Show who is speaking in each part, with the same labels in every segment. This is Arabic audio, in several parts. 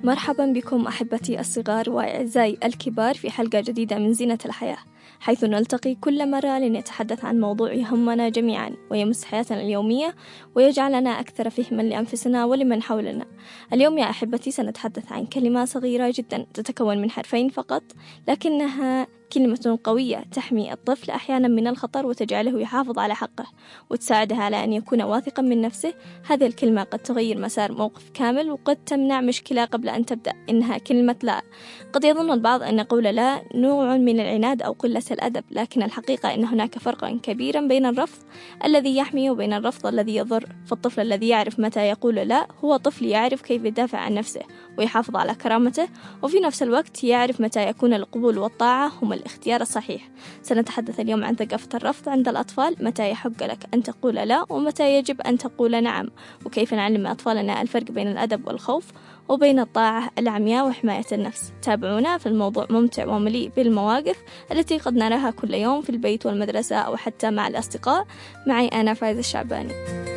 Speaker 1: مرحبا بكم أحبتي الصغار وأعزائي الكبار في حلقة جديدة من زينة الحياة، حيث نلتقي كل مرة لنتحدث عن موضوع يهمنا جميعا ويمس حياتنا اليومية ويجعلنا أكثر فهما لأنفسنا ولمن حولنا. اليوم يا أحبتي سنتحدث عن كلمة صغيرة جدا تتكون من حرفين فقط، لكنها كلمة قوية تحمي الطفل أحيانا من الخطر وتجعله يحافظ على حقه وتساعده على أن يكون واثقا من نفسه. هذه الكلمة قد تغير مسار موقف كامل وقد تمنع مشكلة قبل أن تبدأ. إنها كلمة لا. قد يظن البعض أن قول لا نوع من العناد أو قلة الأدب، لكن الحقيقة أن هناك فرقا كبيرا بين الرفض الذي يحمي وبين الرفض الذي يضر. فالطفل الذي يعرف متى يقول لا هو طفل يعرف كيف يدافع عن نفسه ويحافظ على كرامته، وفي نفس الوقت يعرف متى يكون القبول والطاعة هما الاختيار الصحيح. سنتحدث اليوم عن ثقافة الرفض عند الأطفال، متى يحق لك أن تقول لا ومتى يجب أن تقول نعم، وكيف نعلم أطفالنا الفرق بين الأدب والخوف وبين الطاعة العمياء وحماية النفس. تابعونا في الموضوع ممتع ومليء بالمواقف التي قد نراها كل يوم في البيت والمدرسة أو حتى مع الأصدقاء. معي أنا فايزة الشعباني.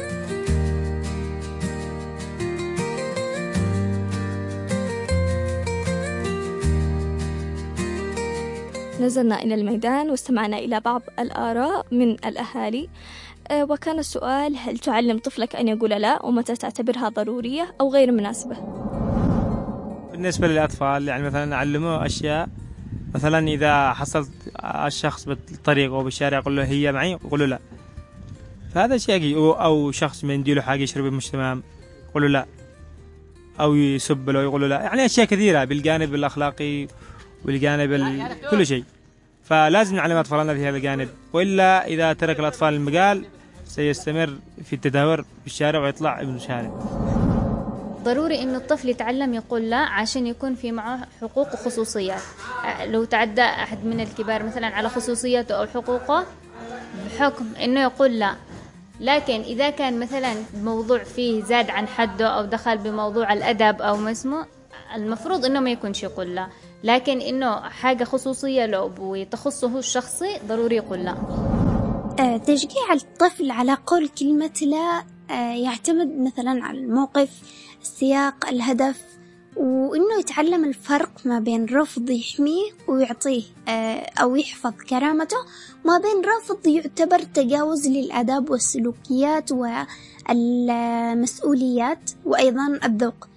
Speaker 1: نزلنا إلى الميدان واستمعنا إلى بعض الآراء من الأهالي، وكان السؤال: هل تعلم طفلك أن يقول لا، ومتى تعتبرها ضرورية أو غير مناسبة؟
Speaker 2: بالنسبة للأطفال يعني مثلا أعلمه أشياء، مثلا إذا حصلت الشخص بالطريق أو بالشارع يقول له هي معي يقول له لا، فهذا شيء. أو شخص ما يديله حاجة يشرب مش تمام يقول له لا، أو يسب له يقول له لا. يعني أشياء كثيرة بالجانب الأخلاقي والجانب كل شيء، فلازم نعلم أطفالنا في هذا الجانب، وإلا إذا ترك الأطفال المجال سيستمر في التدهور في الشارع ويطلع ابن الشارع.
Speaker 3: ضروري إنه الطفل يتعلم يقول لا عشان يكون في معه حقوق وخصوصيات. لو تعدى أحد من الكبار مثلا على خصوصياته أو حقوقه بحكم إنه يقول لا، لكن إذا كان مثلا موضوع فيه زاد عن حده أو دخل بموضوع الأدب أو ما اسمه، المفروض إنه ما يكونش يقول لا، لكن إنه حاجة خصوصية له وتخصه الشخصي ضروري يقول لا.
Speaker 4: تشجيع الطفل على قول كلمة لا يعتمد مثلا على الموقف، السياق، الهدف، وإنه يتعلم الفرق ما بين رفض يحميه ويعطيه أو يحفظ كرامته، ما بين رفض يعتبر تجاوز للآداب والسلوكيات والمسؤوليات وأيضا الذوق.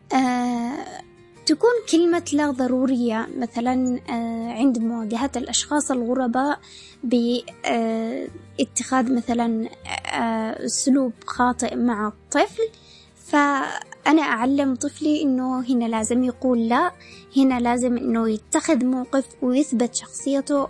Speaker 4: تكون كلمة لا ضرورية مثلا عند مواجهة الأشخاص الغرباء باتخاذ مثلا أسلوب خاطئ مع الطفل، فأنا أعلم طفلي إنه هنا لازم يقول لا، هنا لازم إنه يتخذ موقف ويثبت شخصيته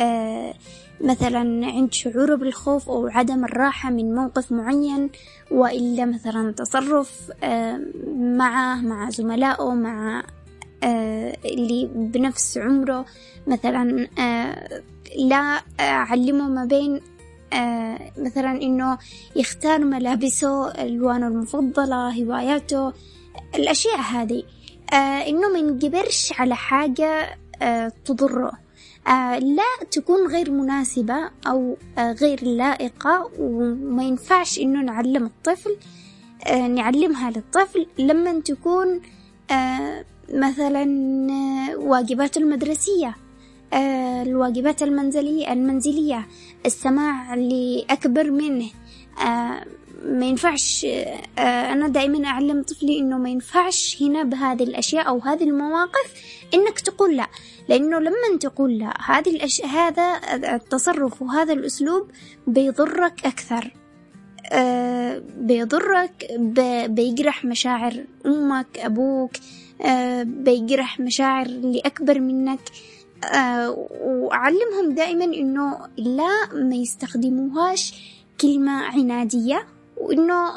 Speaker 4: مثلا عند شعوره بالخوف أو عدم الراحة من موقف معين، وإلا مثلا تصرف مع زملائه، مع اللي بنفس عمره مثلا. لا أعلمه ما بين مثلا إنه يختار ملابسه، ألوانه المفضلة، هواياته، الأشياء هذه، إنه ما ينجبرش على حاجة تضره، لا تكون غير مناسبة أو غير لائقة، وما ينفعش إنه نعلمها للطفل لما تكون مثلا واجبات المدرسية، الواجبات المنزلية، السماع لأكبر منه. ما ينفعش. أنا دائما أعلم طفلي إنه ما ينفعش هنا بهذه الأشياء أو هذه المواقف إنك تقول لا، لأنه لما تقول لا هذا التصرف وهذا الأسلوب بيضرك أكثر، بيضرك، بيجرح مشاعر أمك أبوك، بيجرح مشاعر اللي أكبر منك. وأعلمهم دائما إنه لا ما يستخدموهاش كلمة عنادية، وإنه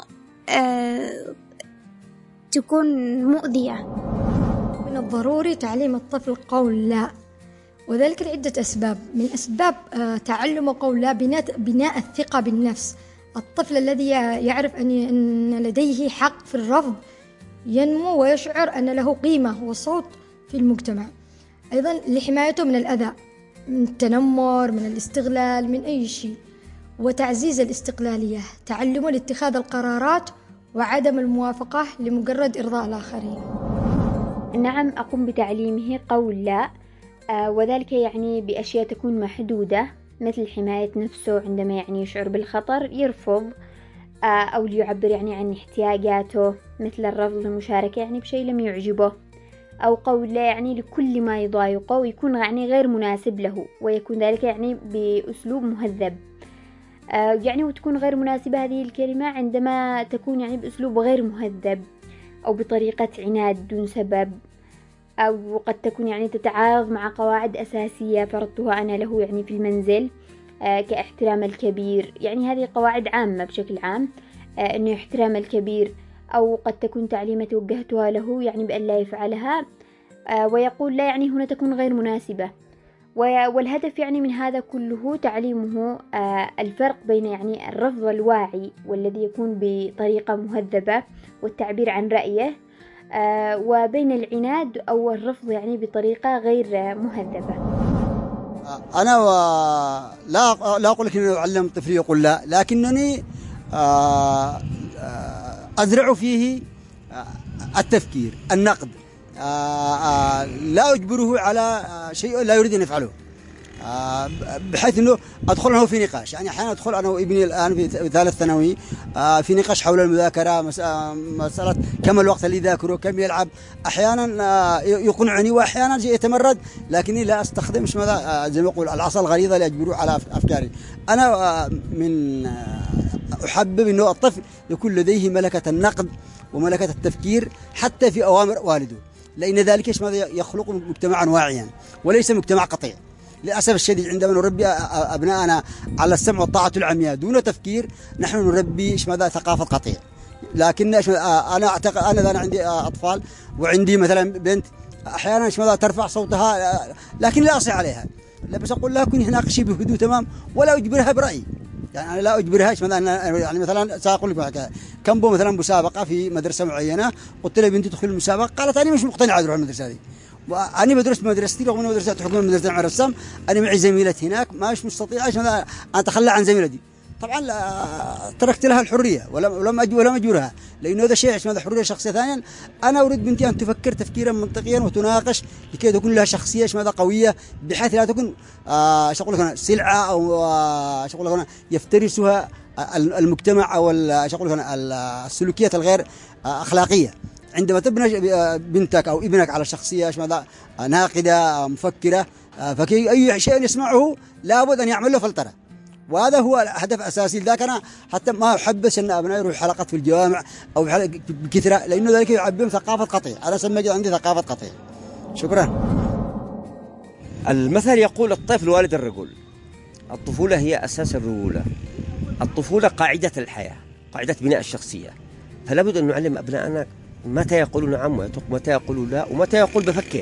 Speaker 4: تكون مؤذية.
Speaker 5: من الضروري تعليم الطفل قول لا، وذلك لعدة أسباب. من أسباب تعلم قول لا بناء الثقة بالنفس. الطفل الذي يعرف أن لديه حق في الرفض ينمو ويشعر أن له قيمة وصوت في المجتمع. أيضا لحمايته من الأذى، من التنمر، من الاستغلال، من أي شيء. وتعزيز الاستقلالية، تعلمه لاتخاذ القرارات وعدم الموافقة لمجرد إرضاء الآخرين.
Speaker 6: نعم، أقوم بتعليمه قول لا، وذلك يعني بأشياء تكون محدودة، مثل حماية نفسه عندما يعني يشعر بالخطر يرفض، أو ليعبر يعني عن احتياجاته، مثل الرفض للمشاركة يعني بشيء لم يعجبه، أو قول لا يعني لكل ما يضايقه ويكون يعني غير مناسب له، ويكون ذلك يعني بأسلوب مهذب. يعني وتكون غير مناسبة هذه الكلمة عندما تكون يعني بأسلوب غير مهذب، أو بطريقة عناد دون سبب، أو قد تكون يعني تتعارض مع قواعد أساسية فرضتها أنا له يعني في المنزل، كاحترام الكبير. يعني هذه قواعد عامة بشكل عام، أنه يحترم الكبير. أو قد تكون تعليمات وجهتها له يعني بأن لا يفعلها، ويقول لا يعني هنا تكون غير مناسبة. والهدف يعني من هذا كله تعليمه الفرق بين يعني الرفض الواعي والذي يكون بطريقة مهذبة والتعبير عن رأيه، وبين العناد أو الرفض يعني بطريقة غير مهذبة.
Speaker 7: أنا لا أقول لك أنه أعلم طفلي يقول لا، لكنني أزرع فيه التفكير، النقد، لا أجبره على شيء لا يريد أن يفعله، بحيث أنه أدخل له في نقاش. يعني أحيانا أدخل أنا وابني الآن في ثالث ثانوي في نقاش حول المذاكرة، مسألة كم الوقت اللي يذاكره، كم يلعب. أحيانا يقنعني وأحيانا يتمرد، لكني لا أستخدم زي ما يقول العصا الغليظة لأجبره على أفكاري. أنا من أحبب أنه الطفل يكون لديه ملكة النقد وملكة التفكير حتى في أوامر والده، لأن ذلك يخلق مجتمعا واعيا وليس مجتمع قطيع. للأسف الشديد عندما نربي أبناءنا على السمع والطاعة العمياء دون تفكير، نحن نربي ثقافة قطيع. لكن أنا أعتقد أنا عندي أطفال، وعندي مثلا بنت أحيانا ترفع صوتها، لكن لا أصي عليها، لا بس أقول لها كوني ناقشي بهدوء تمام، ولا أجبرها برأيي. يعني أنا لا أجبرها. يعني مثلا سأقول لك كم مثلا مسابقة في مدرسة معينة، قلت لها بنتي تدخل المسابقة، قالت أنا مش مقتنعة أروح المدرسة هذه، وأنا بدرس بمدرستي رغم أن مدرسة حكومة مدرسة مع الرسام، أنا معي زميلتي هناك مش مستطيع أن أتخلى عن زميلتي. طبعا تركت لها الحرية ولم أجبرها، لأنه هذا شيء اسمه حرية شخصية. ثانيا أنا أريد بنتي أن تفكر تفكيرا منطقيا وتناقش لكي تكون لها شخصية قوية، بحيث لا تكون سلعة أو يفترسها المجتمع أو السلوكيات الغير أخلاقية. عندما تبني بنتك أو ابنك على شخصية ناقدة مفكرة، فأي شيء يسمعه لابد أن يعمل له فلترة، وهذا هو هدف أساسي. لذلك أنا حتى ما أحبس أن أبنائي يروحوا حلقات في الجوامع أو بكثرة، لأنه ذلك يعبهم ثقافة قطيع. أنا سمي عندي ثقافة قطيع. شكرا.
Speaker 8: المثل يقول الطفل والد الرجل. الطفولة هي أساس الرجولة، الطفولة قاعدة الحياة، قاعدة بناء الشخصية. فلا بد أن نعلم أبنائنا متى يقول نعم ومتى يقول لا ومتى يقول بفكر.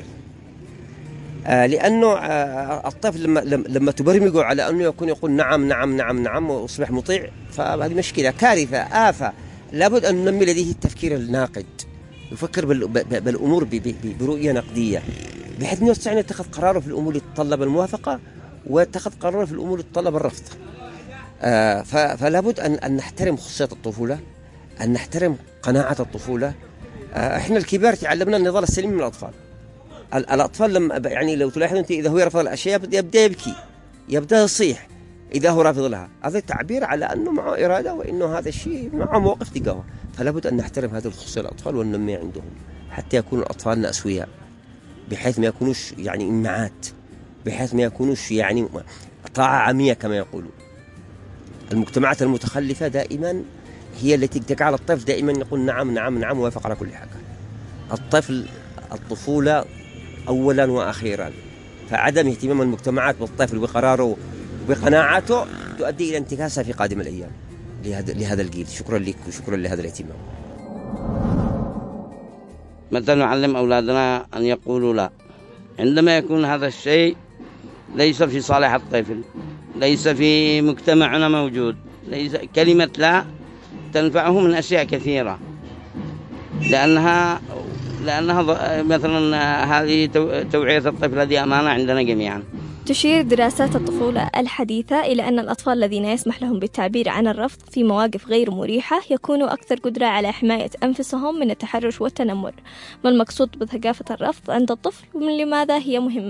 Speaker 8: لأنه الطفل لما تبرمجه على أنه يقول نعم نعم نعم نعم وأصبح مطيع، فهذه مشكلة، كارثة، آفة. لابد أن ننمي لديه التفكير الناقد، يفكر بالأمور برؤية نقدية، بحيث أنه يستطيع أن يتخذ قراره في الأمور التي تتطلب الموافقة ويتخذ قراره في الأمور التي تتطلب الرفض. فلا بد أن نحترم خصوصية الطفولة، أن نحترم قناعة الطفولة. إحنا الكبار تعلمنا النضال السلمي من الأطفال. الأطفال لما يعني لو تلاحظ أنت إذا هو يرفض الأشياء يبدأ يبكي، يبدأ يصيح إذا هو رافض لها. هذا تعبير على أنه معه إرادة وإنه هذا الشيء معه موقف تجاهه. فلا بد أن نحترم هذه الخصوصية الأطفال وننمي عندهم حتى يكونوا أطفالنا أسوياء، بحيث ما يكونوش يعني إمعات، بحيث ما يكونوش يعني طاعة عمية كما يقولون. المجتمعات المتخلفة دائما هي التي تجعل الطفل دائما يقول نعم نعم نعم ويوافق على كل حاجة. الطفولة أولا وأخيرا، فعدم اهتمام المجتمعات بالطفل بقراره وبقناعاته تؤدي إلى انتكاسة في قادم الأيام لهذا الجيل. شكرا لك وشكرا لهذا الاهتمام.
Speaker 9: متى نعلم أولادنا أن يقولوا لا؟ عندما يكون هذا الشيء ليس في صالح الطفل، ليس في مجتمعنا موجود، ليس كلمة لا تنفعه من أشياء كثيرة، لأنها مثلا هذه توعية الطفل هذه أمانة عندنا جميعا.
Speaker 1: تشير دراسات الطفولة الحديثة إلى أن الأطفال الذين يسمح لهم بالتعبير عن الرفض في مواقف غير مريحة يكونوا أكثر قدرة على حماية أنفسهم من التحرش والتنمر. ما المقصود بثقافة الرفض عند الطفل ومن لماذا هي مهمة؟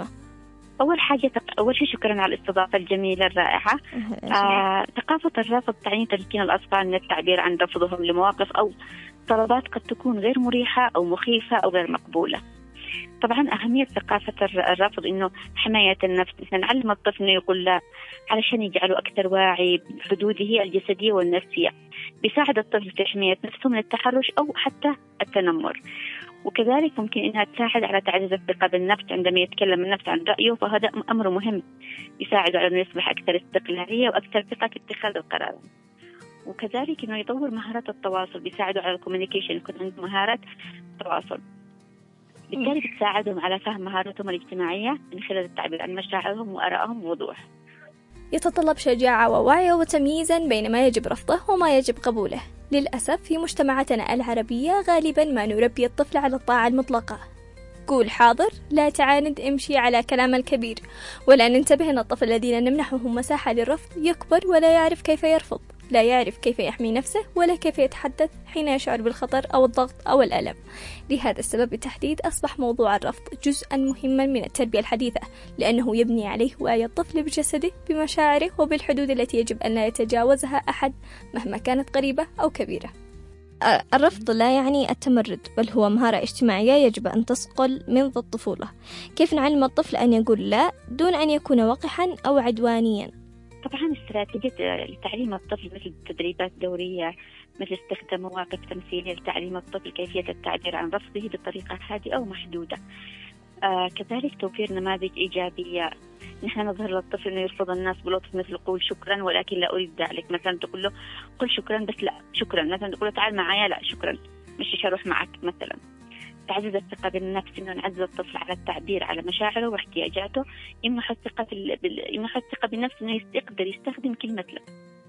Speaker 10: أول شيء شكرا على الاستضافة الجميلة الرائعة. ثقافة الرفض تعني تمكين الأطفال من التعبير عن رفضهم لمواقف أو طلبات قد تكون غير مريحة أو مخيفة أو غير مقبولة. طبعا أهمية ثقافة الرفض إنه حماية النفس، مثلا نعلم الطفل إنه يقول لا علشان يجعله أكثر واعي بحدوده الجسدية والنفسية، بيساعد الطفل في حماية نفسه من التحرش أو حتى التنمر. وكذلك ممكن إنها تساعد على تعزيز الثقة بالنفس عندما يتكلم النفس عن رأيه، فهذا أمر مهم يساعد على أنه يصبح أكثر استقلالية وأكثر ثقة في اتخاذ القرار. وكذلك إنه يطور مهارات التواصل، بيساعده على الكوميونيكيشن، يكون عنده مهارات التواصل، بالتالي بتساعدهم على فهم مهاراتهم الاجتماعية من خلال التعبير عن مشاعرهم وآرائهم بوضوح.
Speaker 1: يتطلب شجاعة ووعي وتمييزا بين ما يجب رفضه وما يجب قبوله. للأسف في مجتمعاتنا العربية غالبا ما نربي الطفل على الطاعة المطلقة، قول حاضر، لا تعاند، امشي على كلام الكبير، ولا ننتبه أن الطفل الذين نمنحه مساحة للرفض يكبر ولا يعرف كيف يرفض، لا يعرف كيف يحمي نفسه ولا كيف يتحدث حين يشعر بالخطر أو الضغط أو الألم. لهذا السبب بالتحديد أصبح موضوع الرفض جزءا مهما من التربية الحديثة، لأنه يبني عليه وعي الطفل بجسده، بمشاعره، وبالحدود التي يجب أن لا يتجاوزها أحد مهما كانت قريبة أو كبيرة. الرفض لا يعني التمرد، بل هو مهارة اجتماعية يجب أن تصقل منذ الطفولة. كيف نعلم الطفل أن يقول لا دون أن يكون وقحا أو عدوانيا؟
Speaker 10: طبعا استراتيجية لتعليم الطفل مثل تدريبات دورية، مثل استخدام مواقف تمثيلية لتعليم الطفل كيفية التعبير عن رفضه بطريقة هادئة ومحدودة. كذلك توفير نماذج إيجابية، نحن نظهر للطفل أنه يرفض الناس بلطف، مثل قول شكرا ولكن لا أريد ذلك. مثلا تقول له قل شكرا بس لا شكرا، مثلا تقول له تعال معايا، لا شكرا مش هروح معك. مثلا تعزيز الثقة بالنفس، إنه نعزز الطفل على التعبير على مشاعره واحتياجاته، يمنح الثقة بالنفس إنه يقدر يستخدم كلمة لا.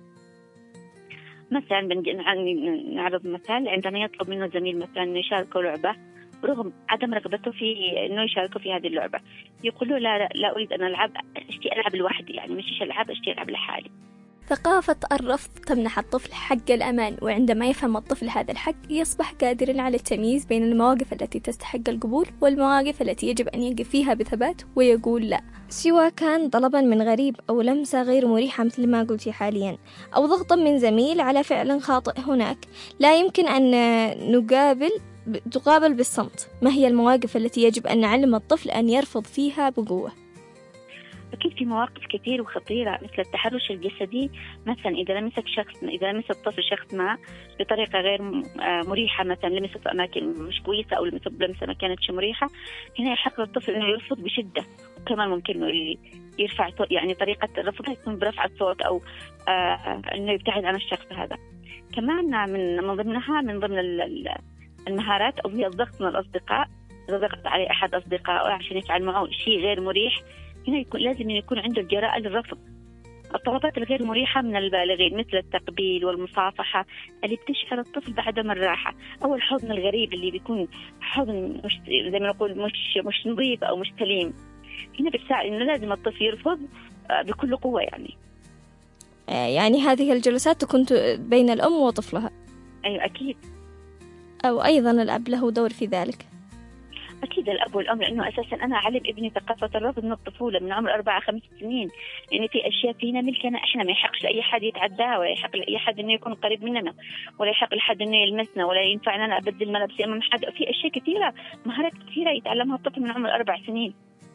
Speaker 10: مثلا نعرض مثال عندما يطلب منه زميل مثلا إنه يشاركه لعبة رغم عدم رغبته في إنه يشاركه في هذه اللعبة، يقول له لا أريد أن ألعب، أشتي ألعب لوحدي، يعني مش ألعب، أشتي ألعب لحالي.
Speaker 1: ثقافة الرفض تمنح الطفل حق الأمان، وعندما يفهم الطفل هذا الحق يصبح قادرا على التمييز بين المواقف التي تستحق القبول والمواقف التي يجب أن يقف فيها بثبات ويقول لا، سواء كان طلبا من غريب أو لمسة غير مريحة مثل ما قلتي حاليا، أو ضغطا من زميل على فعل خاطئ. هناك لا يمكن أن تقابل بالصمت. ما هي المواقف التي يجب أن نعلم الطفل أن يرفض فيها بقوة؟
Speaker 10: أكيد في مواقف كثير وخطيرة، مثل التحرش الجسدي. مثلا إذا لمس الطفل شخص ما بطريقة غير مريحة، مثلا لمسه في أماكن مش كويسة أو لمسه ما كانتش مريحة، هنا يحق للطفل إنه يرفض بشدة. وكمان ممكن إنه يرفع، يعني طريقة الرفض يكون برفع الصوت أو إنه يبتعد عن الشخص هذا. كمان من ضمن المهارات أو هي الضغط من الأصدقاء. إذا ضغط عليه أحد أصدقائه عشان يفعل معه شيء غير مريح، هنا لازم يكون عنده الجراءة للرفض. الطلبات الغير مريحة من البالغين مثل التقبيل والمصافحة اللي بتشعر الطفل بعدم الراحة، أو الحضن الغريب اللي بيكون حضن مش زي ما نقول مش نظيف أو مش سليم. هنا بتساعد إنه لازم الطفل يرفض بكل قوة.
Speaker 1: يعني هذه الجلسات تكون بين الأم وطفلها.
Speaker 10: أيوة أكيد.
Speaker 1: أو أيضا الأب له دور في ذلك.
Speaker 10: أكيد الأب والأم، لأنه أساسا أنا أعلم ابني ثقافة الرفض من الطفولة، من عمر 4-5 سنين. يعني في أشياء فينا ملكنا إحنا، ما يحقش لأي حد يتعداها، ولا يحق لأي حد إنه يكون قريب مننا، ولا يحق لحد إنه يلمسنا، ولا ينفع أن أنا أبدل ملابسي أمام حد. في أشياء كثيرة، مهارات كثيرة يتعلمها الطفل من عمر 4 سنين.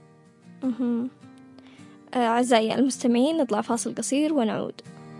Speaker 1: أعزائي المستمعين، نطلع فاصل قصير ونعود.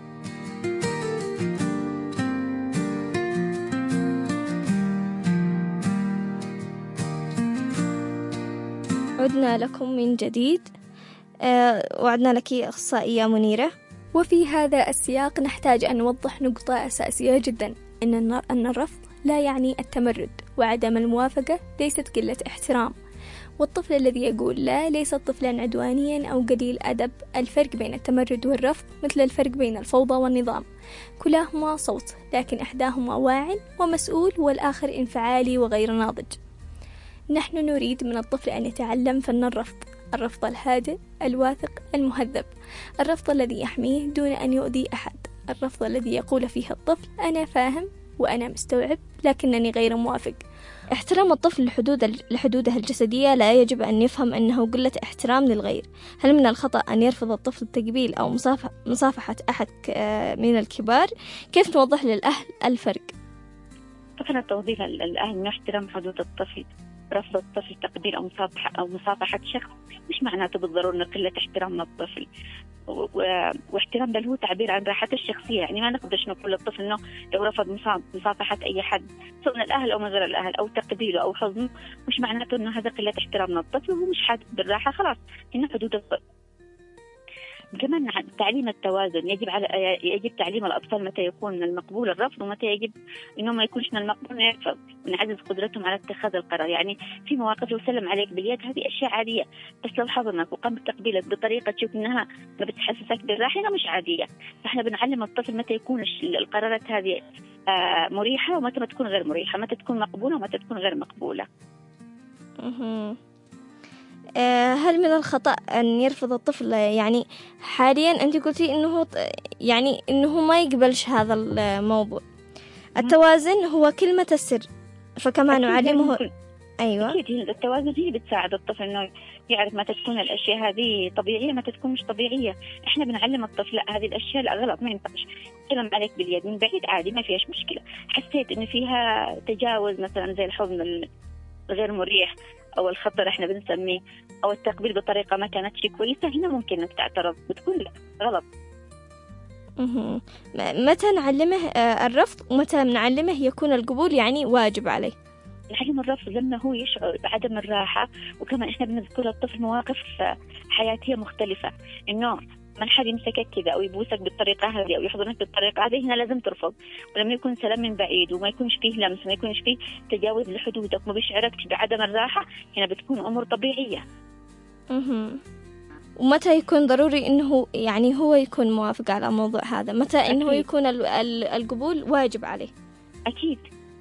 Speaker 1: عدنا لكم من جديد. وعدنا لك أخصائية منيرة. وفي هذا السياق نحتاج أن نوضح نقطة أساسية جدا، أن الرفض لا يعني التمرد، وعدم الموافقة ليست قلة احترام، والطفل الذي يقول لا ليس طفلا عدوانيا أو قليل أدب. الفرق بين التمرد والرفض مثل الفرق بين الفوضى والنظام، كلاهما صوت، لكن إحداهما واعٍ ومسؤول والآخر انفعالي وغير ناضج. نحن نريد من الطفل أن يتعلم فن الرفض، الرفض الهادئ الواثق المهذب، الرفض الذي يحميه دون أن يؤذي أحد، الرفض الذي يقول فيه الطفل أنا فاهم وأنا مستوعب لكنني غير موافق. احترام الطفل لحدوده الجسدية لا يجب أن يفهم أنه قلة احترام للغير. هل من الخطأ أن يرفض الطفل التقبيل أو مصافحة أحد من الكبار؟ كيف نوضح للأهل الفرق؟
Speaker 10: طبعا التوضيح للأهل أنه احترام حدود الطفل. رفض الطفل تقبيل أو مصافحة شخص مش معناته بالضرورة أنه قلة احترام للطفل، واحترام ده هو تعبير عن راحته الشخصية. يعني ما نقدرش نقول للطفل إنه لو رفض مصافحة أي حد سواء الأهل أو من غير الأهل أو تقبيله أو حضنه مش معناته إنه هذا قلة احترام للطفل وهو مش حاسس بالراحة، خلاص هنا حدود الطفل. كمان تعليم التوازن، يجب تعليم الأطفال متى يكون من المقبول الرفض ومتى يجب إنه ما يكونش من المقبول يرفض، ونعزز قدرتهم على اتخاذ القرار. يعني في مواقف لو سلم عليك باليد هذه أشياء عادية، بس لو حضنك وقام بتقبيلك بطريقة تشوف إنها ما بتحسسك بالراحة هنا مش عادية. فإحنا بنعلم الطفل متى يكون القرارات هذه مريحة ومتى ما تكون غير مريحة، متى تكون مقبولة ومتى تكون غير مقبولة.
Speaker 1: هل من الخطأ أن يرفض الطفل؟ يعني حاليا أنت قلتي إنه ما يقبلش هذا الموضوع. التوازن هو كلمة السر، فكما نعلمه. أيوة
Speaker 10: أكيد التوازن هي بتساعد الطفل إنه يعرف متى تكون الأشياء هذه طبيعية متى تكون مش طبيعية. إحنا بنعلم الطفل هذه الأشياء لا غلط، ما ينفعش سلم عليك باليد من بعيد عادي ما فيهاش مشكلة. حسيت إنه فيها تجاوز مثلا زي الحضن الغير مريح أو الخطر إحنا بنسميه أو التقبيل بطريقة ما كانتش كويسة، هنا ممكن إنك تعترض بتكون غلط.
Speaker 1: متى نعلمه الرفض ومتى نعلمه يكون القبول يعني واجب عليه؟
Speaker 10: نعلم الرفض لما هو يشعر بعدم الراحة، وكمان إحنا بنذكر للطفل مواقف حياتية مختلفة، إنه من حد يمسكك كذا أو يبوسك بالطريقة هذه أو يحضنك بالطريقة هذه هنا لازم ترفض. ولما يكون سلام من بعيد وما يكونش فيه لمس وما يكونش فيه تجاوز لحدودك وما بيشعركش بعدم الراحة هنا بتكون أمور طبيعية.
Speaker 1: ومتى يكون ضروري إنه يعني هو يكون موافق على الموضوع هذا؟ متى إنه أكيد. يكون القبول واجب عليه؟
Speaker 10: أكيد.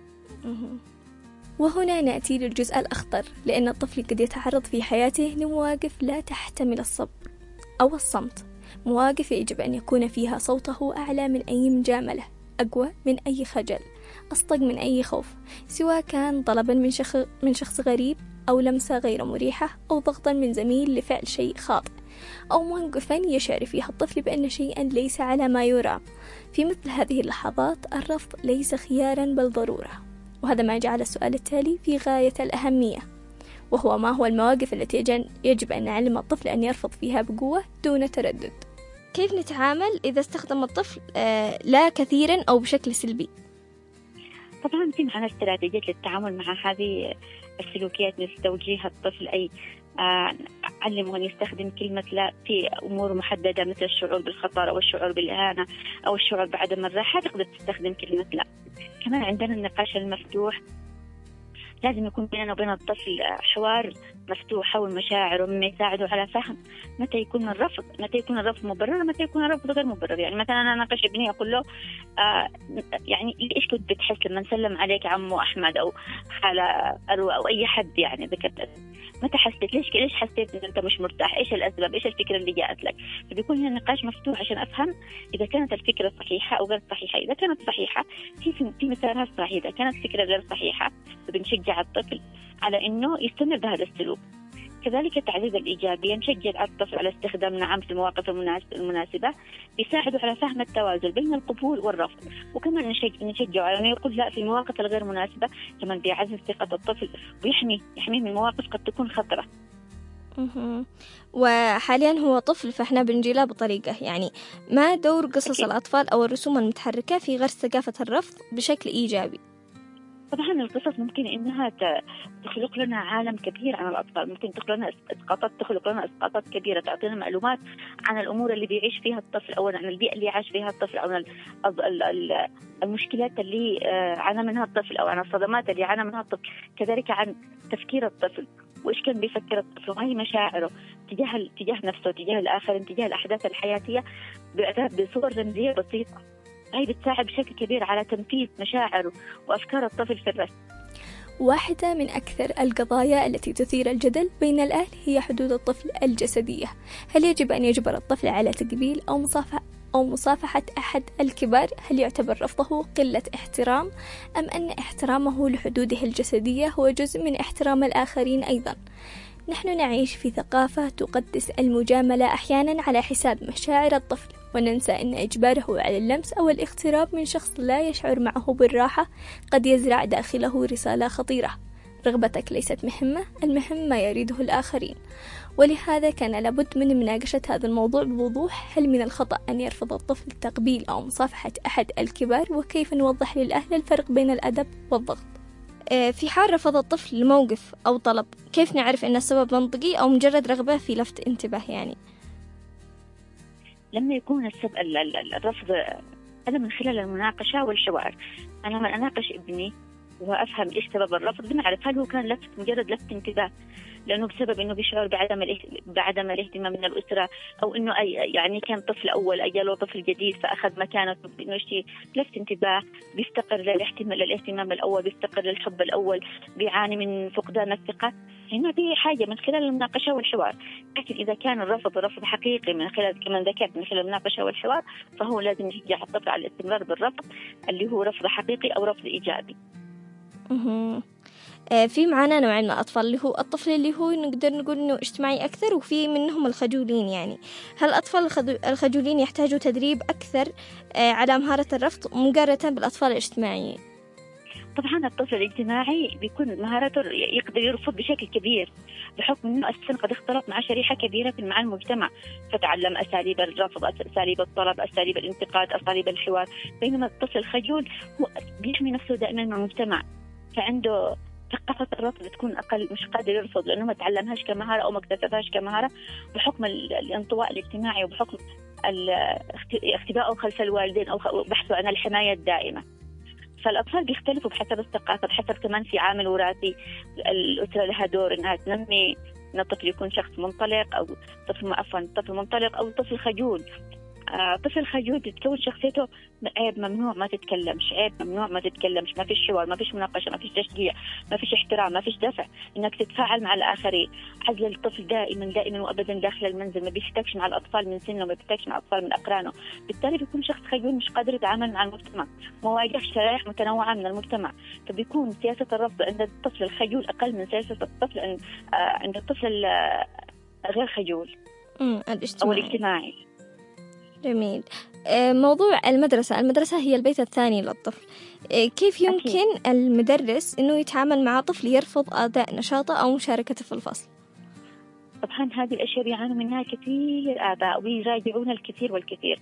Speaker 1: وهنا نأتي للجزء الأخطر، لأن الطفل قد يتعرض في حياته لمواقف لا تحتمل الصبر أو الصمت، مواقف يجب أن يكون فيها صوته أعلى من أي مجاملة، أقوى من أي خجل، أصدق من أي خوف، سواء كان طلبا من شخص غريب أو لمسة غير مريحة أو ضغطا من زميل لفعل شيء خاطئ، أو موقفا يشعر فيها الطفل بأن شيئا ليس على ما يرام. في مثل هذه اللحظات الرفض ليس خيارا بل ضرورة، وهذا ما جعل السؤال التالي في غاية الأهمية، وهو ما هو المواقف التي يجب أن نعلم الطفل أن يرفض فيها بقوة دون تردد؟ كيف نتعامل إذا استخدم الطفل لا كثيرا أو بشكل سلبي؟
Speaker 10: طبعا في معنا استراتيجيات للتعامل مع هذه السلوكيات، مثل توجيه الطفل أي علمه أن يستخدم كلمة لا في أمور محددة مثل الشعور بالخطر أو الشعور بالإهانة أو الشعور بعدم الراحة، تقدر تستخدم كلمة لا. كمان عندنا النقاش المفتوح، لازم يكون بيننا وبين الطفل حوار مفتوح حول مشاعره مما يساعده على فهم متى يكون الرفض مبرر متى يكون الرفض غير مبرر. يعني مثلا أنا ناقش ابني أقول له يعني إيش كنت بتحس لما نسلم عليك عمو أحمد أو خالة أروى أو أي حد، يعني ذكرت متى حسيت ليش حسيت إن أنت مش مرتاح، إيش الأسباب، إيش الفكرة اللي جاءت لك. فبيكون هنا نقاش مفتوح عشان أفهم إذا كانت الفكرة صحيحة أو غير صحيحة. إذا كانت صحيحة في مسارها صحيحة، إذا كانت فكرة غير صحيحة فبنشجع الطفل على إنه يستمر بهذا السلوك. كذلك التعزيز الإيجابي، نشجع الطفل على استخدام نعم في المواقف المناسبة، يساعده على فهم التوازن بين القبول والرفض. وكمان نشجعه على أنه يقول لا في المواقف الغير مناسبة، كمان بيعزز ثقة الطفل ويحميه من مواقف قد تكون خطرة.
Speaker 1: وحاليا هو طفل فإحنا بنجيله بطريقة، يعني ما دور قصص الأطفال أو الرسوم المتحركة في غرس ثقافة الرفض بشكل إيجابي؟
Speaker 10: طبعا القصص ممكن إنها تخلق لنا عالم كبير عن الأطفال، ممكن تخلق لنا إسقاطات كبيرة، تعطينا معلومات عن الأمور اللي بيعيش فيها الطفل أو عن البيئة اللي عاش فيها الطفل أو عن المشكلات اللي عانى منها الطفل أو عن الصدمات اللي عانى منها الطفل، كذلك عن تفكير الطفل وإيش كان بيفكر الطفل وهي مشاعره تجاه نفسه، تجاه الآخرين، تجاه الأحداث الحياتية بصور رمزية بسيطة. هي بتساعد بشكل كبير على تنفيذ مشاعره وأفكار الطفل في الرسم.
Speaker 1: واحدة من أكثر القضايا التي تثير الجدل بين الأهل هي حدود الطفل الجسدية. هل يجب أن يجبر الطفل على تقبيل أو مصافحة أحد الكبار؟ هل يعتبر رفضه قلة احترام، أم أن احترامه لحدوده الجسدية هو جزء من احترام الآخرين أيضا؟ نحن نعيش في ثقافة تقدس المجاملة أحيانا على حساب مشاعر الطفل، وننسى أن إجباره على اللمس أو الاقتراب من شخص لا يشعر معه بالراحة قد يزرع داخله رسالة خطيرة: رغبتك ليست مهمة، المهم ما يريده الآخرين. ولهذا كان لابد من مناقشة هذا الموضوع بوضوح. هل من الخطأ أن يرفض الطفل تقبيل أو مصافحة أحد الكبار؟ وكيف نوضح للأهل الفرق بين الأدب والضغط؟ في حال رفض الطفل الموقف أو طلب، كيف نعرف أن السبب منطقي أو مجرد رغبة في لفت انتباه؟ يعني
Speaker 10: لما يكون الرفض هذا من خلال المناقشة والحوار. أنا لما أناقش ابني وأفهم إيش سبب الرفض بنعرف هل هو كان مجرد لفت انتباه لأنه بسبب إنه بيشعر بعدم الاهتمام من الأسرة، أو إنه يعني كان طفل أول أجله طفل جديد فأخذ مكانه، إنه شيء لفت انتباه بيفتقر للاهتمام الأول، بيفتقر للحب الأول، بيعاني من فقدان الثقة. هنا دي حاجة من خلال المناقشة والحوار. لكن إذا كان رفض حقيقي من خلال كما ذكرت من خلال المناقشة والحوار، فهو لازم يشجع الطفل على الاستمرار بالرفض اللي هو رفض حقيقي أو رفض إيجابي.
Speaker 1: في معانا نوعين من الأطفال، اللي هو الطفل اللي هو نقدر نقول إنه اجتماعي أكثر، وفي منهم الخجولين. يعني هل الأطفال الخجولين يحتاجوا تدريب أكثر على مهارة الرفض مقارنة بالأطفال الاجتماعيين؟
Speaker 10: طبعا الطفل الاجتماعي بيكون مهارته يقدر يرفض بشكل كبير بحكم انه اساسا قد اختلط مع شريحه كبيره مع المجتمع، فتعلم اساليب الرفض، اساليب الطلب، اساليب الانتقاد، اساليب الحوار. بينما الطفل الخجول هو بيحمي نفسه دائما من المجتمع، فعنده ثقافة الرفض بتكون أقل، مش قادر يرفض لأنه ما تعلمهاش كمهارة أو ما اكتسبهاش كمهارة بحكم الانطواء الاجتماعي وبحكم اختبائه خلف الوالدين أو بحثه عن الحماية الدائمة. فالأطفال بيختلفوا بحسب الثقافة، بحسب كمان في عامل وراثي. الأسرة لها دور إنها تنمي إن الطفل يكون شخص منطلق أو طفل منطلق أو طفل خجول. طفل خجول بتكون شخصيته عيب ممنوع ما تتكلمش، عيب ممنوع ما تتكلمش، ما فيش حوار، ما فيش مناقشة، ما فيش تشجيع، ما فيش احترام، ما فيش دفع انك تتفاعل مع الاخرين. عزل الطفل دائما وابدا داخل المنزل، ما بيحتكش مع الاطفال من سنه، ما بيحتكش مع الاطفال من اقرانه. بالتالي بيكون شخص خجول مش قادر يتعامل مع المجتمع، ما واجهش شرائح متنوعة من المجتمع. فبيكون سياسة الرفض عند الطفل الخجول اقل من سياسة الطفل عند الطفل غير خجول او الاجتماعي.
Speaker 1: جميل. موضوع المدرسة هي البيت الثاني للطفل. كيف يمكن المدرس إنه يتعامل مع طفل يرفض أداء نشاطه أو مشاركته في الفصل؟
Speaker 10: طبعا هذه الأشياء بيعانوا منها كثير آباء ويراجعون الكثير والكثير.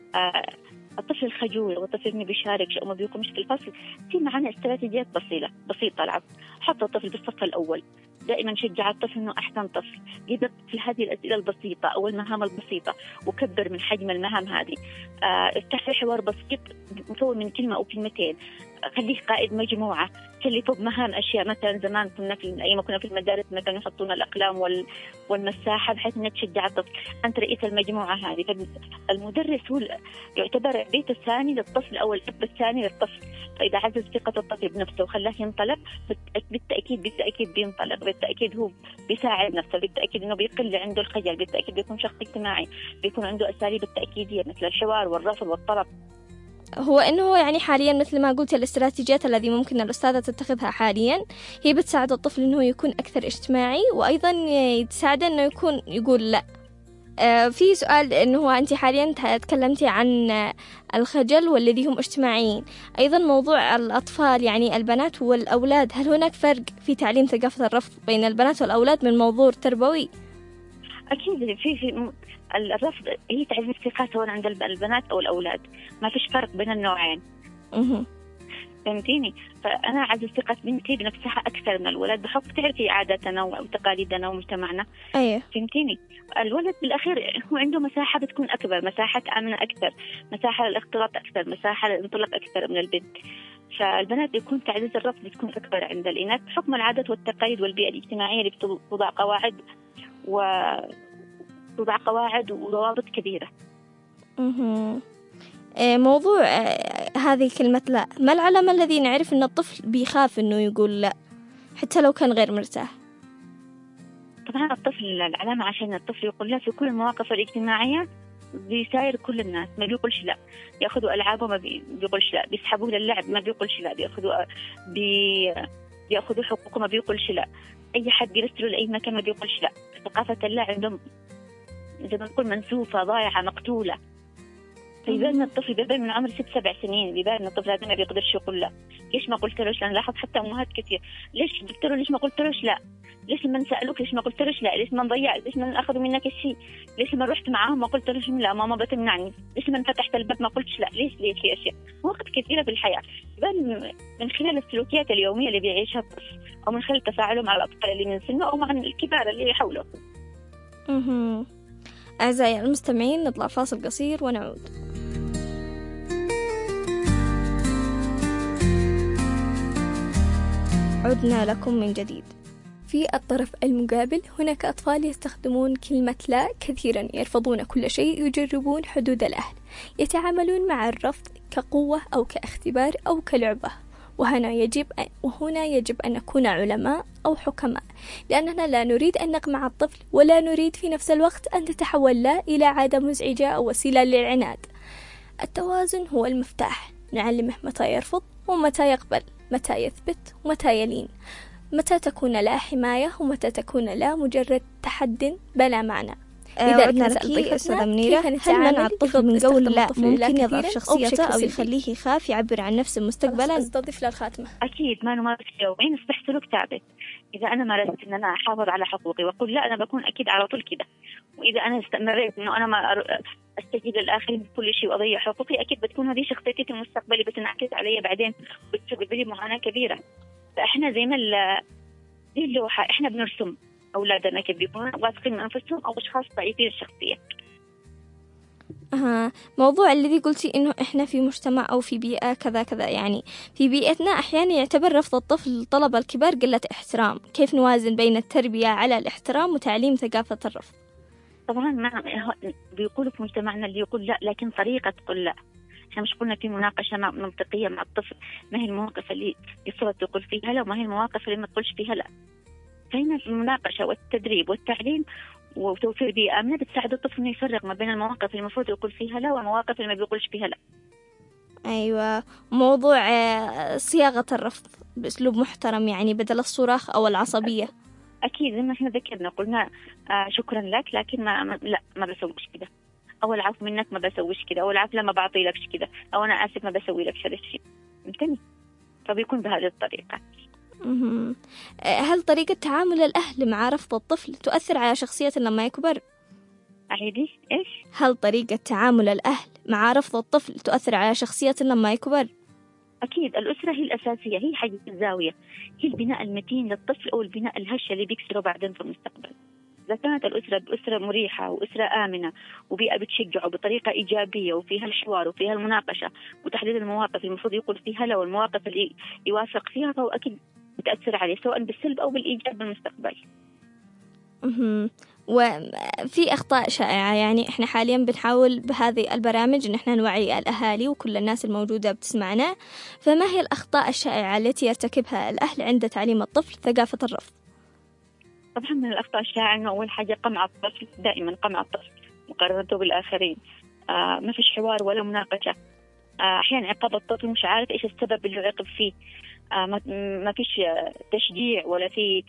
Speaker 10: الطفل الخجول والطفل اللي بيشاركش أو ما بيقومش في الفصل، في معنا استراتيجيات بسيطة العب. حط الطفل بالصف الأول، دائما شجع الطفل إنه أحسن طفل، جيب الطفل هذه الأسئلة البسيطة أو المهام البسيطة وكبر من حجم المهام هذه. افتح له حوار بسيط مكون من كلمة أو كلمتين، خليه قائد مجموعة، كلفه بمهام أشياء. مثلا زمان أيام كنا في المدارس مثلا يحطون الأقلام والمساحة بحيث إنك تشجع الطفل، أنت رئيس المجموعة هذه. فالمدرس هو يعتبر البيت الثاني للطفل أو الأب الثاني للطفل. فإذا عزز ثقة الطفل بنفسه وخلاه ينطلق، بالتأكيد بينطلق، بالتأكيد هو بيساعد نفسه، بالتأكيد إنه بيقل عنده الخجل، بالتأكيد بيكون شخص اجتماعي، بيكون عنده أساليب التأكيدية مثل الحوار والرفض والطلب.
Speaker 1: هو إنه يعني حاليا مثل ما قلت الاستراتيجيات التي ممكن الأستاذة تتخذها حاليا هي بتساعد الطفل إنه يكون أكثر اجتماعي، وأيضا تساعده إنه يقول لا. في سؤال إنه أنت حاليا تكلمتي عن الخجل والذي هم اجتماعيين، أيضا موضوع الأطفال يعني البنات والأولاد، هل هناك فرق في تعليم ثقافة الرفض بين البنات والأولاد من منظور تربوي؟
Speaker 10: أكيد في الرفض هي تعزيز ثقة سواء عند البنات أو الأولاد، ما فيش فرق بين النوعين. فهمتيني؟ فأنا أعزز ثقة بنتي بنفسها أكثر من الولد بحكم تعرفي عاداتنا وتقاليدنا ومجتمعنا.
Speaker 1: أيه.
Speaker 10: فهمتيني؟ الولد بالأخير هو عنده مساحة بتكون أكبر، مساحة آمنة أكثر، مساحة للاختلاط أكثر، مساحة للانطلاق أكثر من البنت. فالبنات بيكون تعزيز الرفض بتكون أكبر عند الإناث بحكم العادات والتقاليد والبيئة الاجتماعية اللي بتوضع قواعد وضوابط كبيرة.
Speaker 1: موضوع هذه كلمة لا، ما العلامة الذي نعرف أن الطفل بيخاف أنه يقول لا؟ حتى لو كان غير مرتاح؟
Speaker 10: طبعا الطفل العلامة عشان الطفل يقول لا في كل المواقف الاجتماعية بيساير كل الناس، ما بيقولش لا. بياخذوا ألعابه ما بيقولش لا، بيسحبوه للعب ما بيقولش لا، بياخذوا حقوقه ما بيقولش لا، أي حد بيرسلوا لأي مكان ما بيقولش لا. ثقافة اللا عندهم زي ما نقول منسوفة ضايعة مقتولة. فيبان الطفل بيبان من عمر 6-7 سنين بيبان الطفل هذا ما بيقدرش يقول لا. ليش ما قلت لهش؟ أنا لاحظ حتى أمهات كثير، ليش قلت له ليش ما قلت لهش لا؟ ليش لما سألوك ليش ما قلت لهش لا؟ ليش ما نضيع؟ ليش ما أخذوا منك الشيء؟ ليش لما رحت معاهم ما قلت لهش لا ماما بتمنعني؟ ليش لما فتحت الباب ما قلتش لا؟ ليش في أشياء مواقف كثيرة في الحياة يبان من خلال السلوكيات اليومية اللي بيعيشها الطفل، أو من خلال تفاعله مع الأطفال اللي من سنه أو مع الكبار اللي حوله.
Speaker 1: أعزائي المستمعين نطلع فاصل قصير ونعود. عدنا لكم من جديد. في الطرف المقابل هناك أطفال يستخدمون كلمة لا كثيرا، يرفضون كل شيء، يجربون حدود الأهل، يتعاملون مع الرفض كقوة أو كاختبار أو كلعبة. وهنا يجب أن نكون علماء أو حكماء، لأننا لا نريد أن نقمع الطفل، ولا نريد في نفس الوقت أن تتحول لا إلى عادة مزعجة أو وسيلة للعناد. التوازن هو المفتاح، نعلمه متى يرفض ومتى يقبل، متى يثبت ومتى يلين، متى تكون لا حماية ومتى تكون لا مجرد تحد بلا معنى.
Speaker 4: إذا عدنا لك أستاذة منيرة، هل منع الطفل من قول لا ممكن يضعف شخصيته أو يخليه يخاف يعبر عن نفسه مستقبلا؟
Speaker 1: أستضيف للخاتمة.
Speaker 10: أكيد ما نمارس يومين يصبح سلوك ثابت. إذا أنا مارست إن أنا أحافظ على حقوقي وأقول لا، أنا بكون أكيد على طول كده. وإذا أنا استمريت إنه أنا ما أستجيب للآخرين بكل شيء وأضيع حقوقي، أكيد بتكون هذه شخصيتي في المستقبل بتنعكس علي بعدين وتسبب لي معاناة كبيرة. فإحنا زي ما دي اللوحة إحنا بنرسم أولادنا كيف بيكونوا واثقين من أنفسهم أو أشخاص ضعيفين الشخصية.
Speaker 1: موضوع الذي قلتي إنه إحنا في مجتمع أو في بيئة كذا كذا، يعني في بيئتنا أحيانا يعتبر رفض الطفل لطلب الكبار قلة احترام. كيف نوازن بين التربية على الاحترام وتعليم ثقافة الرفض؟
Speaker 10: طبعا ما بيقولوا في مجتمعنا اللي يقول لا، لكن طريقة تقول لا. احنا مش قلنا في مناقشة منطقية مع الطفل، ما هي المواقف اللي يصير تقول فيها لا وما هي المواقف اللي ما تقولش فيها لا. فهنا المناقشة والتدريب والتعليم وتوفير بيئة آمنة بتساعد الطفل إنه يفرق ما بين المواقف اللي المفروض يقول فيها لا والمواقف اللي ما بيقولش فيها لا.
Speaker 1: أيوة، موضوع صياغة الرفض بأسلوب محترم، يعني بدل الصراخ أو العصبية.
Speaker 10: أكيد زي ما إحنا ذكرنا قلنا شكرا لك لكن ما بسويش كده، أو العفو منك ما بسويش كده، أو العفو لما بعطي لكش كده، أو أنا آسف ما بسوي لك هذا الشيء. فهمتني؟ فبيكون بهذه الطريقة.
Speaker 1: هل طريقة تعامل الأهل مع رفض الطفل تؤثر على شخصيته لما يكبر؟
Speaker 10: أعيدي إيش؟
Speaker 1: هل طريقة تعامل الأهل مع رفض الطفل تؤثر على شخصيته لما يكبر؟
Speaker 10: أكيد الأسرة هي الأساسية، هي حاجة الزاوية، هي البناء المتين للطفل أو البناء الهش اللي بيكسره بعدين في المستقبل. إذا كانت الأسرة بأسرة مريحة وأسرة آمنة وبيئة بتشجعه بطريقة إيجابية وفيها الحوار وفيها المناقشة وتحديد المواقف المفروض يقول فيها لا والمواقف اللي يوافق فيها، فهو أكيد بتأثر عليه سواء بالسلب أو بالإيجاب بالمستقبل.
Speaker 1: وفي أخطاء شائعة، يعني إحنا حاليا بنحاول بهذه البرامج إن إحنا نوعي الأهالي وكل الناس الموجودة بتسمعنا. فما هي الأخطاء الشائعة التي يرتكبها الأهل عند تعليم الطفل ثقافة الرفض؟
Speaker 10: طبعا من الأخطاء الشائعة إنه أول حاجة قمع الطفل، دائما قمع الطفل مقارنته بالآخرين. ما فيش حوار ولا مناقشة. أحيانا عقاب الطفل مش عارف إيش السبب اللي يعاقب فيه. ما فيش تشجيع ولا في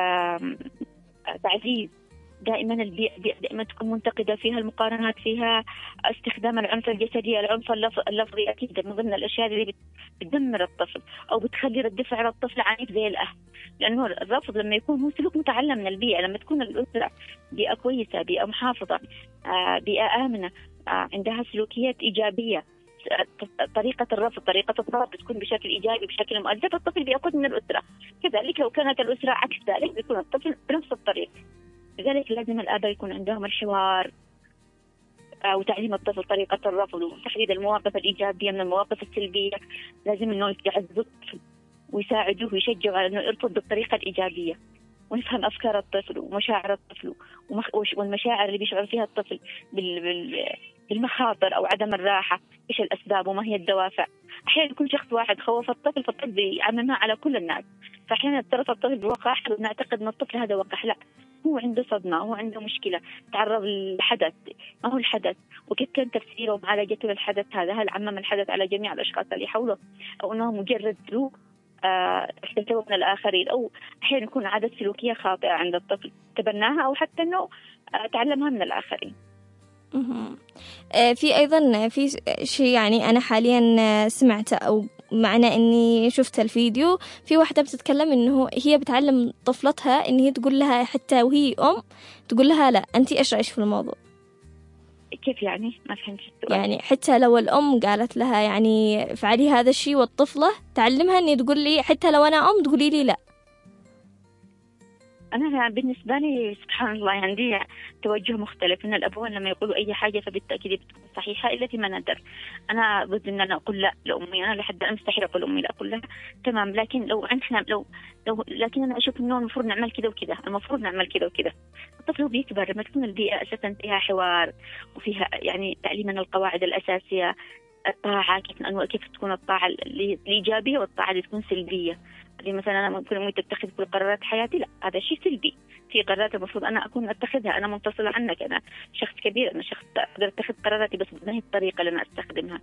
Speaker 10: تعزيز. دائما البيئة دائما تكون منتقدة، فيها المقارنات، فيها استخدام العنف الجسدي، العنف اللفظي أكيد من ضمن الأشياء اللي بتدمر الطفل أو بتخلي رد فعل الطفل عنيف زي الأهل. لأنه الرفض لما يكون هو سلوك متعلم من البيئة، لما تكون الأسرة بيئة كويسة، بيئة محافظة، بيئة آمنة، عندها سلوكيات إيجابية، طريقة الرفض طريقة الطلب بتكون بشكل إيجابي بشكل مؤدب، الطفل بيأخذ من الأسرة. كذلك لو كانت الأسرة عكس ذلك بيكون الطفل بنفس الطريق. لذلك لازم الآباء يكون عندهم الحوار وتعليم الطفل طريقة الرفض وتحديد المواقف الإيجابية من المواقف السلبية. لازم إنه يعزز الطفل ويساعده ويشجعه على إنه يرفض بالطريقة الإيجابية، ونفهم أفكار الطفل ومشاعر الطفل والمشاعر اللي بيشعر فيها الطفل المخاطر أو عدم الراحة، إيش الأسباب وما هي الدوافع. أحيانا يكون شخص واحد خوف الطفل فالطفل بيعممها على كل الناس، فأحيانا ترى الطفل بوقع نعتقد أن الطفل هذا وقع، لا، هو عنده صدمة، هو عنده مشكلة، تعرض للحدث. ما هو الحدث وكيف كان تفسيره ومعالجته للحدث هذا؟ هل عمم الحدث على جميع الأشخاص اللي حوله، أو أنه مجرد سلوك احتسبه من الآخرين، أو أحيانا يكون عادة سلوكية خاطئة عند الطفل تبناها، أو حتى أنه تعلمها من الآخرين.
Speaker 1: في أيضا في شيء يعني أنا حاليا سمعته أو معنى أني شفت الفيديو، في واحدة بتتكلم أنه هي بتعلم طفلتها أن هي تقول لها حتى وهي تقول لها لا أنتي إيش رأيش في الموضوع.
Speaker 10: كيف يعني؟ ما فهمت السؤال.
Speaker 1: يعني حتى لو الأم قالت لها يعني فعلي هذا الشيء، والطفلة تعلمها أني تقول لي حتى لو أنا تقولي لي لا.
Speaker 10: أنا بالنسبة لي سبحان الله عندي توجه مختلف، إن الأبوين لما يقولوا أي حاجة فبالتأكيد بتكون صحيحة إلا فيما ندر. أنا ضد إن أنا أقول لا لأمي، أنا لحد الآن مستحيل أقول أمي لا، أقول لها تمام، لكن لكن أنا أشوف إنه المفروض نعمل كذا وكذا، المفروض نعمل كذا وكذا. الطفل بيكبر لما تكون البيئة أساسا فيها حوار وفيها يعني تعليم من القواعد الأساسية، الطاعة كيف تكون الطاعة الإيجابية والطاعة اللي تكون سلبية. مثلا أنا ممكن أمي تتخذ كل قرارات حياتي، لا، هذا شيء سلبي. في قرارات المفروض أنا أكون أتخذها، أنا منفصلة عنك، أنا شخص كبير، أنا شخص أقدر أتخذ قراراتي بس بهذه الطريقة اللي أنا أستخدمها.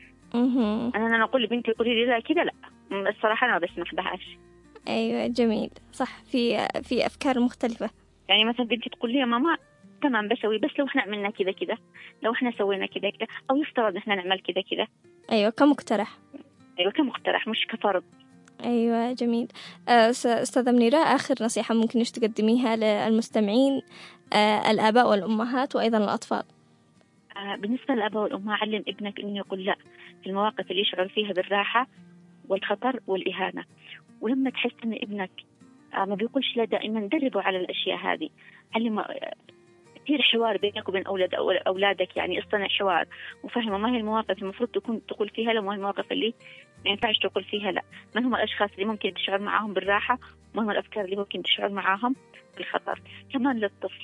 Speaker 10: أنا أقول لبنتي قولي لي لا كذا، لا الصراحة أنا ما بسمح بهاش.
Speaker 1: أيوة جميل، صح، في أفكار مختلفة.
Speaker 10: يعني مثلا بنتي تقول لي يا ماما تمام بسوي، بس لو إحنا عملنا كذا كذا، لو إحنا سوينا كذا كذا، أو يفترض إحنا نعمل كذا كذا.
Speaker 1: أيوة كمقترح.
Speaker 10: أيوة كمقترح مش كفرض.
Speaker 1: أيوة جميل. أستاذة منيرة، آخر نصيحة ممكن تقدميها للمستمعين الآباء والأمهات وأيضا الأطفال؟
Speaker 10: بالنسبة للآباء والأمهات، علم ابنك إنه يقول لا في المواقف اللي يشعر فيها بالراحة والخطر والإهانة. ولما تحس إن ابنك ما بيقولش لا دائما، دربه على الأشياء هذه، علم كثير حوار بينك وبين أولادك، يعني اصطنع حوار وفهموا ما هي المواقف المفروض تقول فيها لا، وما هي المواقف اللي ما ينفعش تقول فيها لا، من هم الأشخاص اللي ممكن تشعر معهم بالراحة، وما هم الأفكار اللي ممكن تشعر معهم بالخطر. كمان للطفل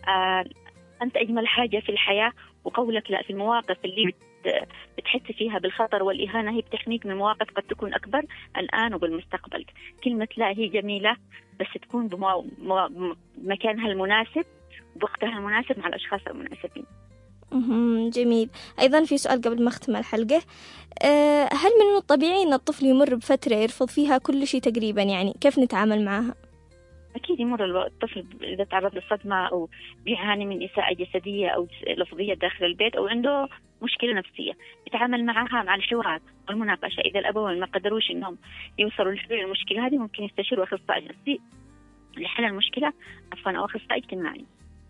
Speaker 10: أنت أجمل حاجة في الحياة، وقولك لا في المواقف اللي بتحس فيها بالخطر والإهانة هي بتحميك من مواقف قد تكون أكبر الآن وبالمستقبل. كلمة لا هي جميلة، بس تكون بمكانها المناسب بوقتها المناسب مع الأشخاص المناسبين.
Speaker 1: جميل. أيضا في سؤال قبل ما أختم الحلقة، هل من الطبيعي أن الطفل يمر بفترة يرفض فيها كل شيء تقريبا، يعني كيف نتعامل معها؟
Speaker 10: أكيد يمر الطفل إذا تعرض لصدمة أو بيعاني من إساءة جسدية أو لفظية داخل البيت أو عنده مشكلة نفسية، يتعامل معها مع الحوار والمناقشة. إذا الأبوين ما قدروش إنهم يوصلوا لحلول المشكلة هذه، ممكن يستشيروا أخصائي نفسي لحل المشكلة أو أخصائي اجتماعي.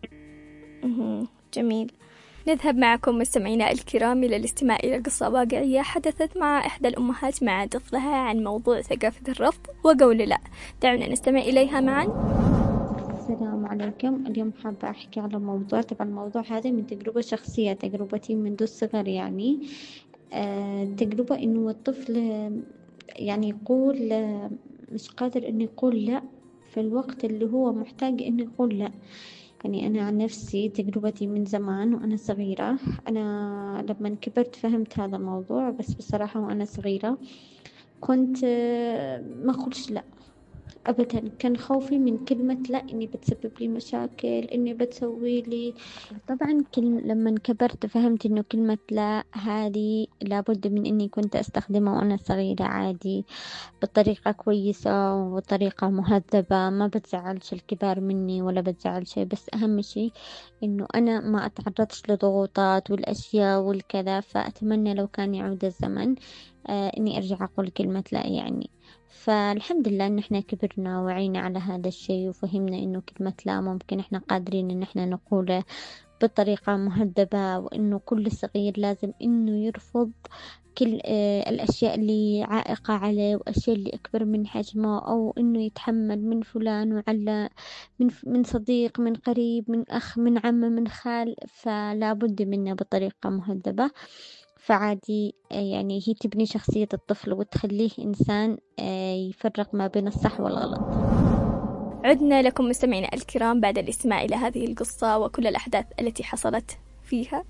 Speaker 1: جميل. نذهب معكم مستمعينا الكرام إلى الاستماع إلى قصة واقعية حدثت مع إحدى الأمهات مع طفلها عن موضوع ثقافة الرفض وقول لا. دعونا نستمع إليها معا.
Speaker 11: السلام عليكم. اليوم حابة أحكي على موضوع، طبعا الموضوع هذا من تجربة شخصية، تجربتي منذ الصغر، يعني تجربة إنه الطفل يعني يقول مش قادر إنه يقول لا في الوقت اللي هو محتاج إنه يقول لا. يعني أنا عن نفسي تجربتي من زمان وأنا صغيرة، أنا لما كبرت فهمت هذا الموضوع، بس بصراحة وأنا صغيرة كنت ما أقولش لا أبدا. كان خوفي من كلمة لا إني بتسبب لي مشاكل، إني بتسوي لي. طبعا لما كبرت فهمت إنه كلمة لا هذه لابد من إني كنت أستخدمها وأنا صغيرة عادي بطريقة كويسة وطريقة مهذبة، ما بتزعلش الكبار مني ولا بتزعل شيء، بس أهم شيء إنه أنا ما أتعرضش لضغوطات والأشياء والكذا. فأتمنى لو كان يعود الزمن إني أرجع أقول كلمة لا يعني. فالحمد لله إن إحنا كبرنا وعينا على هذا الشيء وفهمنا إنه كلمة لا ممكن إحنا قادرين إن إحنا نقوله بطريقة مهذبة، وإنه كل صغير لازم إنه يرفض كل الأشياء اللي عائقة عليه وأشياء اللي أكبر من حجمه، أو إنه يتحمل من فلان وعلى من صديق، من قريب، من أخ، من عم، من خال. فلا بد منه بطريقة مهذبة. فعادي يعني هي تبني شخصية الطفل وتخليه إنسان يفرق ما بين الصح والغلط.
Speaker 1: عدنا لكم مستمعينا الكرام بعد الاستماع إلى هذه القصة وكل الأحداث التي حصلت فيها.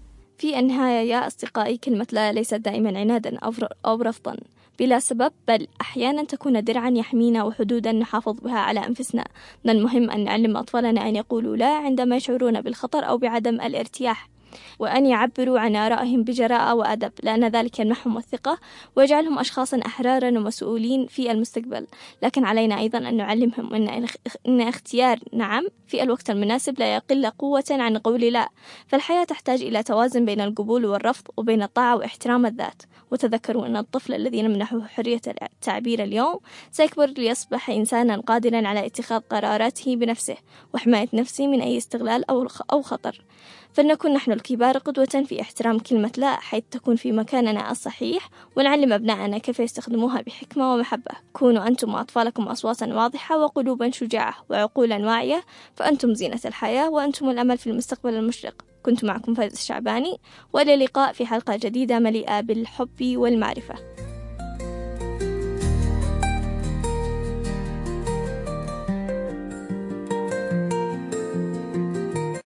Speaker 1: في النهاية يا أصدقائي، كلمة لا ليست دائما عنادا أو رفضا بلا سبب، بل أحيانا تكون درعا يحمينا وحدودا نحافظ بها على أنفسنا. من المهم أن نعلم أطفالنا أن يقولوا لا عندما يشعرون بالخطر أو بعدم الارتياح، وأن يعبروا عن آرائهم بجراءة وأدب، لأن ذلك يمنحهم الثقة ويجعلهم أشخاصا أحرارا ومسؤولين في المستقبل. لكن علينا أيضا أن نعلمهم أن اختيار نعم في الوقت المناسب لا يقل قوة عن قول لا، فالحياة تحتاج إلى توازن بين القبول والرفض وبين الطاعة واحترام الذات. وتذكروا أن الطفل الذي نمنحه حرية التعبير اليوم سيكبر ليصبح إنسانا قادرا على اتخاذ قراراته بنفسه وحماية نفسه من أي استغلال أو خطر. فلنكن نحن الكبار قدوة في احترام كلمة لا حيث تكون في مكاننا الصحيح، ونعلم أبنائنا كيف يستخدموها بحكمة ومحبة. كونوا أنتم وأطفالكم أصواتا واضحة وقلوبا شجاعة وعقولا واعية، فأنتم زينة الحياة وأنتم الأمل في المستقبل المشرق. كنت معكم فايزة الشعباني، وإلى اللقاء في حلقة جديدة مليئة بالحب والمعرفة.